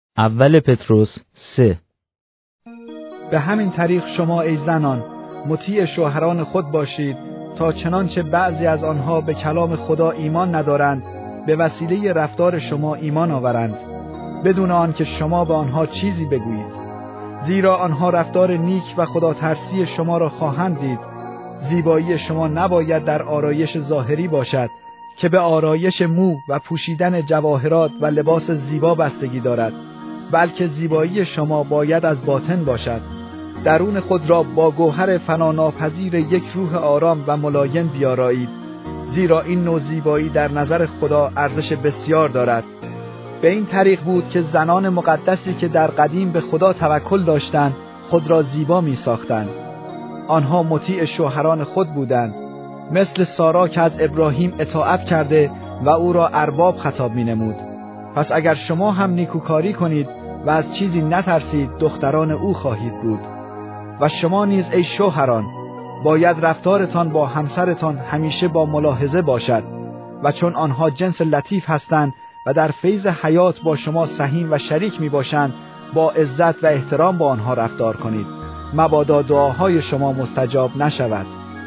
اول پتروس 3. به همین طریق شما ای زنان مطیع شوهران خود باشید، تا چنانچه بعضی از آنها به کلام خدا ایمان ندارند به وسیله رفتار شما ایمان آورند، بدون آنکه شما به آنها چیزی بگویید. زیرا آنها رفتار نیک و خدا ترسی شما را خواهند دید. زیبایی شما نباید در آرایش ظاهری باشد که به آرایش مو و پوشیدن جواهرات و لباس زیبا بستگی دارد، بلکه زیبایی شما باید از باطن باشد. درون خود را با گوهر فناناپذیر یک روح آرام و ملایم بیارایید، زیرا این نوع زیبایی در نظر خدا ارزش بسیار دارد. به این طریق بود که زنان مقدسی که در قدیم به خدا توکل داشتند خود را زیبا می ساختند. آنها مطیع شوهران خود بودند، مثل سارا که از ابراهیم اطاعت کرده و او را ارباب خطاب می نمود. پس اگر شما هم نیکوکاری کنید و از چیزی نترسید، دختران او خواهید بود. و شما نیز ای شوهران باید رفتارتان با همسرتان همیشه با ملاحظه باشد، و چون آنها جنس لطیف هستند و در فیض حیات با شما سهیم و شریک می باشند، با عزت و احترام با آنها رفتار کنید، مبادا دعاهای شما مستجاب نشود.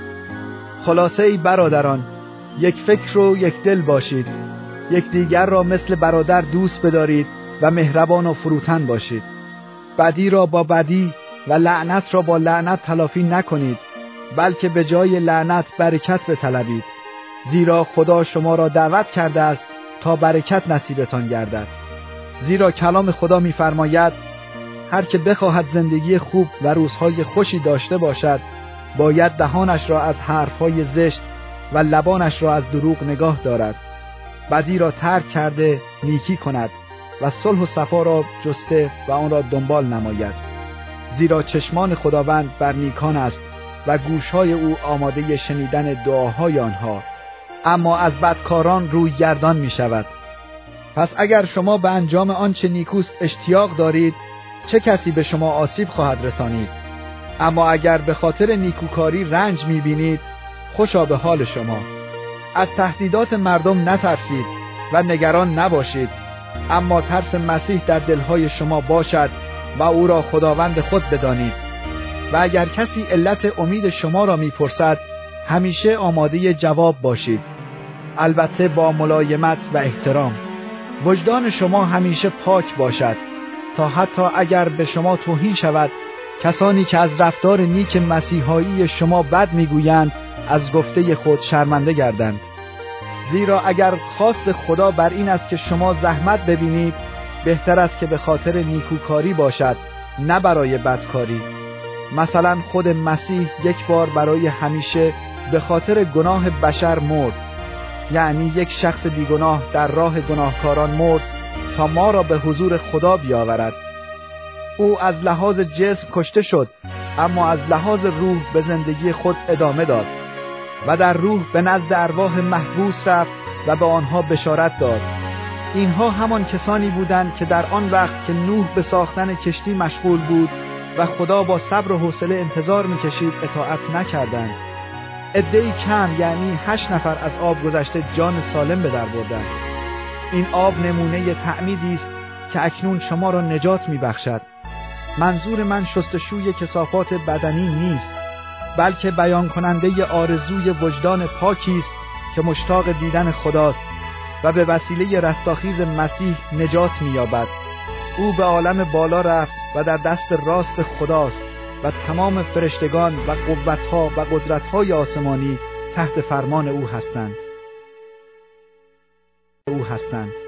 خلاصه ای برادران، یک فکر و یک دل باشید، یکدیگر را مثل برادر دوست بدارید و مهربان و فروتن باشید. بدی را با بدی و لعنت را با لعنت تلافی نکنید، بلکه به جای لعنت برکت بطلبید، زیرا خدا شما را دعوت کرده است تا برکت نصیبتان گردد. زیرا کلام خدا می‌فرماید هر که بخواهد زندگی خوب و روزهای خوشی داشته باشد، باید دهانش را از حرفهای زشت و لبانش را از دروغ نگاه دارد. بدی را ترک کرده نیکی کند و صلح و صفا را جسته و آن را دنبال نماید. زیرا چشمان خداوند بر نیکان است و گوشهای او آماده شنیدن دعاهای آنها، اما از بدکاران روی گردان می شود. پس اگر شما به انجام آنچه نیکوست اشتیاق دارید، چه کسی به شما آسیب خواهد رسانید؟ اما اگر به خاطر نیکوکاری رنج می بینید، خوشا به حال شما. از تهدیدات مردم نترسید و نگران نباشید، اما ترس مسیح در دلهای شما باشد و او را خداوند خود بدانید. و اگر کسی علت امید شما را میپرسد، همیشه آماده جواب باشید، البته با ملایمت و احترام. وجدان شما همیشه پاک باشد، تا حتی اگر به شما توهین شود، کسانی که از رفتار نیک مسیحایی شما بد میگویند از گفته خود شرمنده گردند. زیرا اگر خواست خدا بر این است که شما زحمت ببینید، بهتر است که به خاطر نیکوکاری باشد، نه برای بدکاری. مثلا خود مسیح یک بار برای همیشه به خاطر گناه بشر مرد، یعنی یک شخص بیگناه در راه گناهکاران مرد تا ما را به حضور خدا بیاورد. او از لحاظ جسم کشته شد، اما از لحاظ روح به زندگی خود ادامه داد و در روح به نزد ارواح محبوس رفت و به آنها بشارت داد. اینها همان کسانی بودند که در آن وقت که نوح به ساختن کشتی مشغول بود و خدا با صبر و حوصله انتظار می‌کشید اطاعت نکردند. عده‌ای کم، یعنی 8 نفر از آب گذشته جان سالم به در بردند. این آب نمونه تعمیدی است که اکنون شما را نجات می‌بخشد. منظور من شستشوی کثافات بدنی نیست، بلکه بیان کننده آرزوی وجدان پاکی است که مشتاق دیدن خداست و به وسیله رستاخیز مسیح نجات می‌یابد. او به عالم بالا رفت و در دست راست خداست و تمام فرشتگان و قوت‌ها و قدرت‌های آسمانی تحت فرمان او هستند.